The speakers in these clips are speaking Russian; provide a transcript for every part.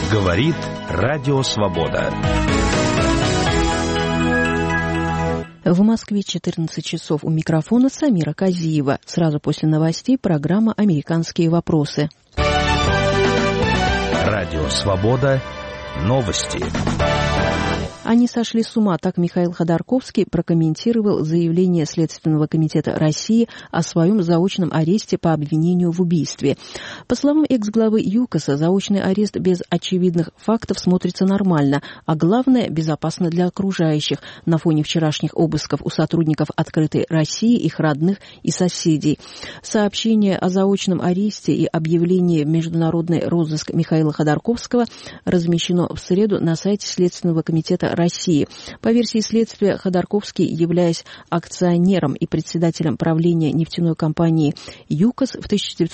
Говорит Радио Свобода. В Москве 14 часов. У микрофона Самира Казиева. Сразу после новостей программа «Американские вопросы». Радио Свобода. Новости. Они сошли с ума, так Михаил Ходорковский прокомментировал заявление Следственного комитета России о своем заочном аресте по обвинению в убийстве. По словам экс-главы ЮКОСа, заочный арест без очевидных фактов смотрится нормально, а главное – безопасно для окружающих на фоне вчерашних обысков у сотрудников «Открытой России», их родных и соседей. Сообщение о заочном аресте и объявлении в международный розыск Михаила Ходорковского размещено в среду на сайте Следственного комитета России. По версии следствия, Ходорковский, являясь акционером и председателем правления нефтяной компании ЮКОС, в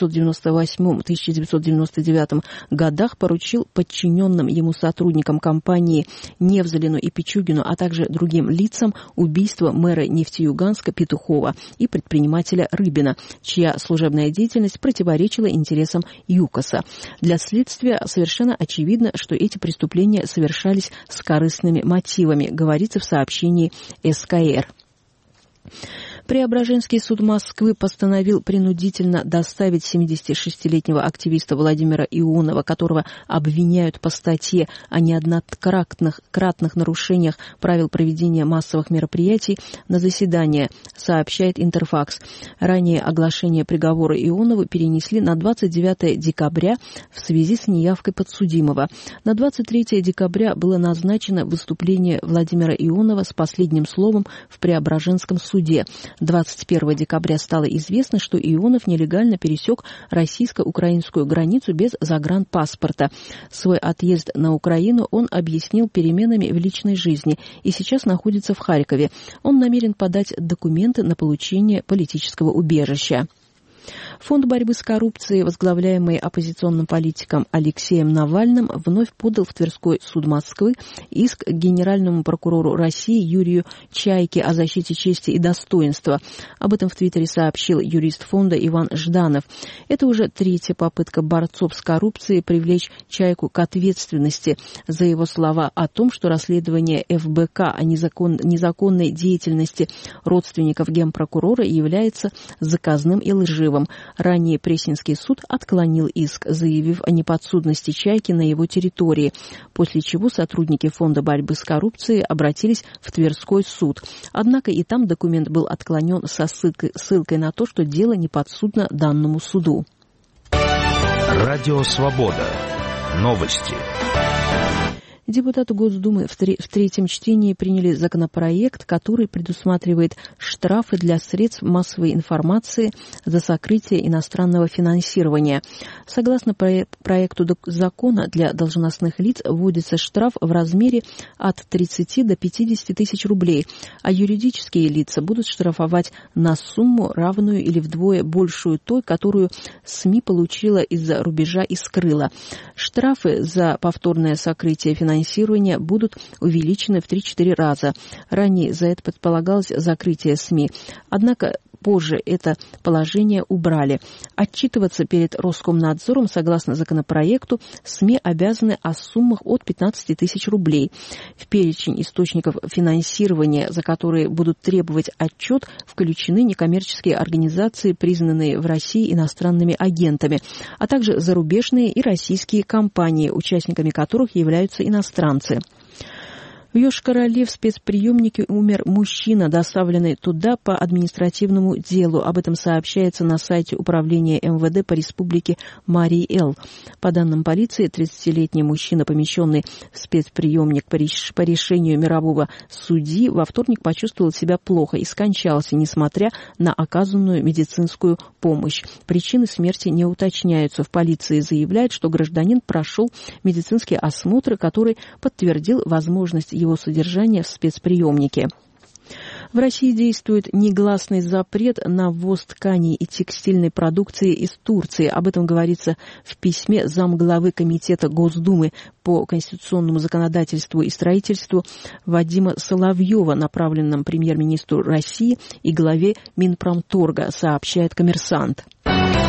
1998-1999 годах поручил подчиненным ему сотрудникам компании Невзлину и Пичугину, а также другим лицам убийство мэра Нефтеюганска Петухова и предпринимателя Рыбина, чья служебная деятельность противоречила интересам ЮКОСа. Для следствия совершенно очевидно, что эти преступления совершались с корыстными мотивами, говорится в сообщении СКР. Преображенский суд Москвы постановил принудительно доставить 76-летнего активиста Владимира Ионова, которого обвиняют по статье о неоднократных нарушениях правил проведения массовых мероприятий, на заседание, сообщает Интерфакс. Ранее оглашение приговора Ионову перенесли на 29 декабря в связи с неявкой подсудимого. На 23 декабря было назначено выступление Владимира Ионова с последним словом в Преображенском суде. 21 декабря стало известно, что Ионов нелегально пересек российско-украинскую границу без загранпаспорта. Свой отъезд на Украину он объяснил переменами в личной жизни и сейчас находится в Харькове. Он намерен подать документы на получение политического убежища. Фонд борьбы с коррупцией, возглавляемый оппозиционным политиком Алексеем Навальным, вновь подал в Тверской суд Москвы иск к генеральному прокурору России Юрию Чайке о защите чести и достоинства. Об этом в Твиттере сообщил юрист фонда Иван Жданов. Это уже третья попытка борцов с коррупцией привлечь Чайку к ответственности за его слова о том, что расследование ФБК о незаконной деятельности родственников генпрокурора является заказным и лживым. Ранее Пресненский суд отклонил иск, заявив о неподсудности Чайки на его территории, после чего сотрудники Фонда борьбы с коррупцией обратились в Тверской суд. Однако и там документ был отклонен со ссылкой на то, что дело не подсудно данному суду. Радио Свобода. Новости. Депутаты Госдумы в третьем чтении приняли законопроект, который предусматривает штрафы для средств массовой информации за сокрытие иностранного финансирования. Согласно проекту закона, для должностных лиц вводится штраф в размере от 30 до 50 тысяч рублей, а юридические лица будут штрафовать на сумму, равную или вдвое большую той, которую СМИ получила из-за рубежа и скрыла. Штрафы за повторное сокрытие финансирования будут увеличены в 3-4 раза. Ранее за это предполагалось закрытие СМИ. Однако позже это положение убрали. Отчитываться перед Роскомнадзором, согласно законопроекту, СМИ обязаны о суммах от 15 тысяч рублей. В перечень источников финансирования, за которые будут требовать отчет, включены некоммерческие организации, признанные в России иностранными агентами, а также зарубежные и российские компании, участниками которых являются иностранцы. В Йошкар-Оле в спецприемнике умер мужчина, доставленный туда по административному делу. Об этом сообщается на сайте управления МВД по республике Марий-Эл. По данным полиции, 30-летний мужчина, помещенный в спецприемник по решению мирового судьи, во вторник почувствовал себя плохо и скончался, несмотря на оказанную медицинскую помощь. Причины смерти не уточняются. В полиции заявляют, что гражданин прошел медицинский осмотр, который подтвердил возможность его содержания в спецприемнике. В России действует негласный запрет на ввоз тканей и текстильной продукции из Турции. Об этом говорится в письме замглавы Комитета Госдумы по конституционному законодательству и строительству Вадима Соловьева, направленном премьер-министру России и главе Минпромторга, сообщает «Коммерсант».